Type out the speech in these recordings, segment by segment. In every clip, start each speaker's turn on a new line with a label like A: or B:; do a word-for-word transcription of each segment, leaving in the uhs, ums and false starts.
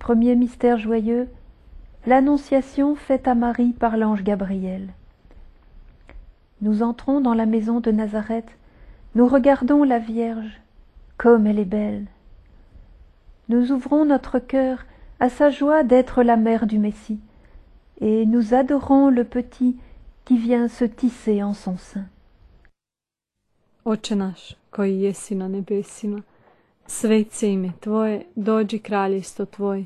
A: Premier mystère joyeux, l'Annonciation faite à Marie par l'ange Gabriel. Nous entrons dans la maison de Nazareth, nous regardons la Vierge, comme elle est belle. Nous ouvrons notre cœur à sa joie d'être la mère du Messie, et nous adorons le petit qui vient se tisser en son sein.
B: Oče naš, koji jesi na nebesima, svet se ime Tvoje, dođi kraljestvo Tvoje.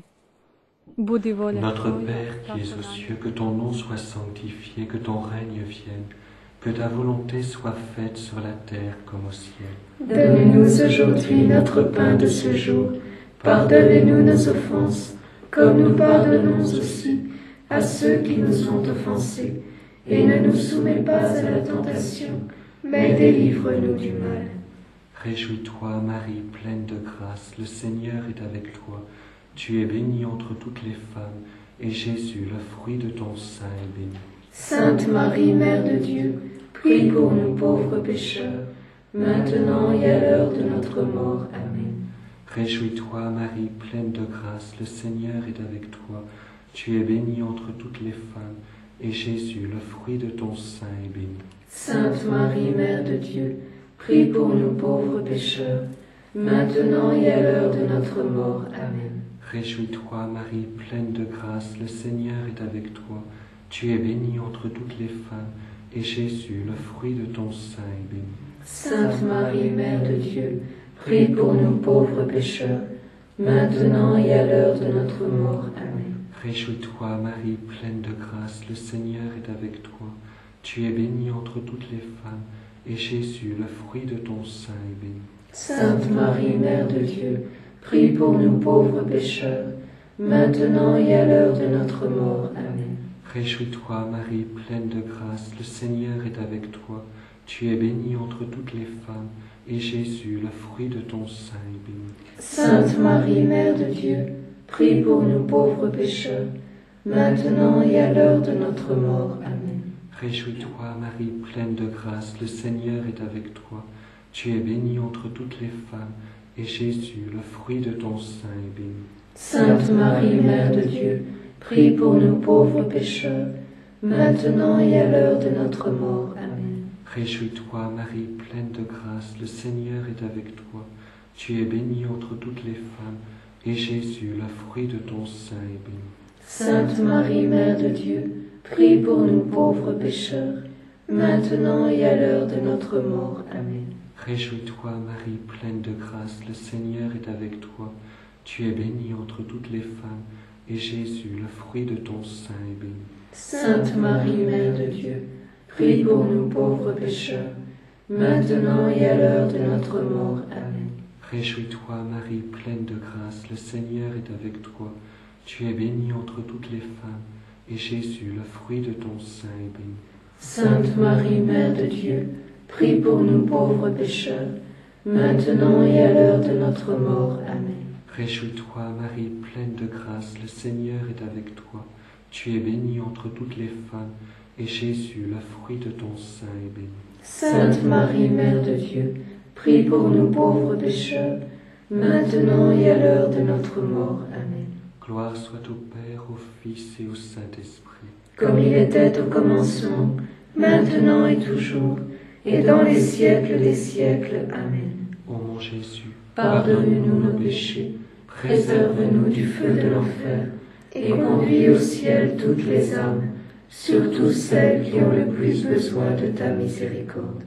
B: Budi volja
C: Notre
B: Tvoja,
C: Père qui es aux cieux, que ton nom soit sanctifié, que ton règne vienne, que ta volonté soit faite sur la terre comme au ciel.
D: Donne-nous aujourd'hui notre pain de ce jour. Pardonnez-nous nos offenses, comme nous pardonnons aussi à ceux qui nous ont offensés. Et ne nous soumets pas à la tentation, mais délivre-nous du mal.
C: Réjouis-toi, Marie, pleine de grâce, le Seigneur est avec toi. Tu es bénie entre toutes les femmes, et Jésus, le fruit de ton sein, est béni.
D: Sainte Marie, Mère de Dieu, prie pour nous pauvres pécheurs, maintenant et à l'heure de notre mort. Amen.
C: Réjouis-toi, Marie, pleine de grâce, le Seigneur est avec toi. Tu es bénie entre toutes les femmes, et Jésus, le fruit de ton sein, est béni.
D: Sainte Marie, Mère de Dieu, prie pour nous pauvres pécheurs, maintenant et à l'heure de notre mort. Amen.
C: Réjouis-toi, Marie, pleine de grâce, le Seigneur est avec toi. Tu es bénie entre toutes les femmes, et Jésus, le fruit de ton sein, est béni.
D: Sainte Marie, Mère de Dieu, prie pour nous pauvres pécheurs, maintenant et à l'heure de notre mort. Amen.
C: Réjouis-toi, Marie, pleine de grâce, le Seigneur est avec toi. Tu es bénie entre toutes les femmes, et Jésus, le fruit de ton sein, est béni.
D: Sainte Marie, Mère de Dieu, prie pour nous pauvres pécheurs, maintenant et à l'heure de notre mort. Amen.
C: Réjouis-toi, Marie, pleine de grâce, le Seigneur est avec toi. Tu es bénie entre toutes les femmes, et Jésus, le fruit de ton sein, est béni.
D: Sainte Marie, Mère de Dieu, prie pour nous pauvres pécheurs, maintenant et à l'heure de notre mort. Amen.
C: Réjouis-toi, Marie, pleine de grâce, le Seigneur est avec toi. Tu es bénie entre toutes les femmes, et Jésus, le fruit de ton sein, est béni.
D: Sainte Marie, Mère de Dieu, prie pour nous pauvres pécheurs, maintenant et à l'heure de notre mort. Amen.
C: Réjouis-toi, Marie, pleine de grâce, le Seigneur est avec toi. Tu es bénie entre toutes les femmes, et Jésus, le fruit de ton sein, est béni.
D: Sainte Marie, Mère de Dieu, prie pour nous pauvres pécheurs, maintenant et à l'heure de notre mort. Amen.
C: Réjouis-toi, Marie, pleine de grâce, le Seigneur est avec toi. Tu es bénie entre toutes les femmes, et Jésus, le fruit de ton sein, est béni.
D: Sainte Marie, Mère de Dieu, prie pour nous pauvres pécheurs, maintenant et à l'heure de notre mort. Amen.
C: Réjouis-toi, Marie, pleine de grâce, le Seigneur est avec toi. Tu es bénie entre toutes les femmes, et Jésus, le fruit de ton sein, est béni.
D: Sainte Marie, Mère de Dieu, prie pour nous pauvres pécheurs, maintenant et à l'heure de notre mort. Amen.
C: Réjouis-toi, Marie, pleine de grâce, le Seigneur est avec toi. Tu es bénie entre toutes les femmes, et Jésus, le fruit de ton sein, est béni.
D: Sainte Marie, Mère de Dieu, prie pour nous pauvres pécheurs, maintenant et à l'heure de notre mort. Amen.
C: Gloire soit au Père, au Fils et au Saint-Esprit.
D: Comme il était au commencement, maintenant et toujours, et dans les siècles des siècles. Amen.
C: Ô mon Jésus,
D: pardonne-nous nos péchés, préserve-nous du feu de l'enfer, et conduis au ciel toutes les âmes, surtout celles qui ont le plus besoin de ta miséricorde.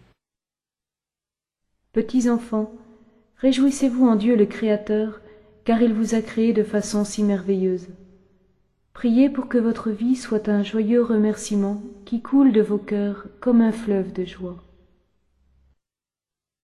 B: Petits enfants, réjouissez-vous en Dieu le Créateur, car il vous a créé de façon si merveilleuse. Priez pour que votre vie soit un joyeux remerciement qui coule de vos cœurs comme un fleuve de joie.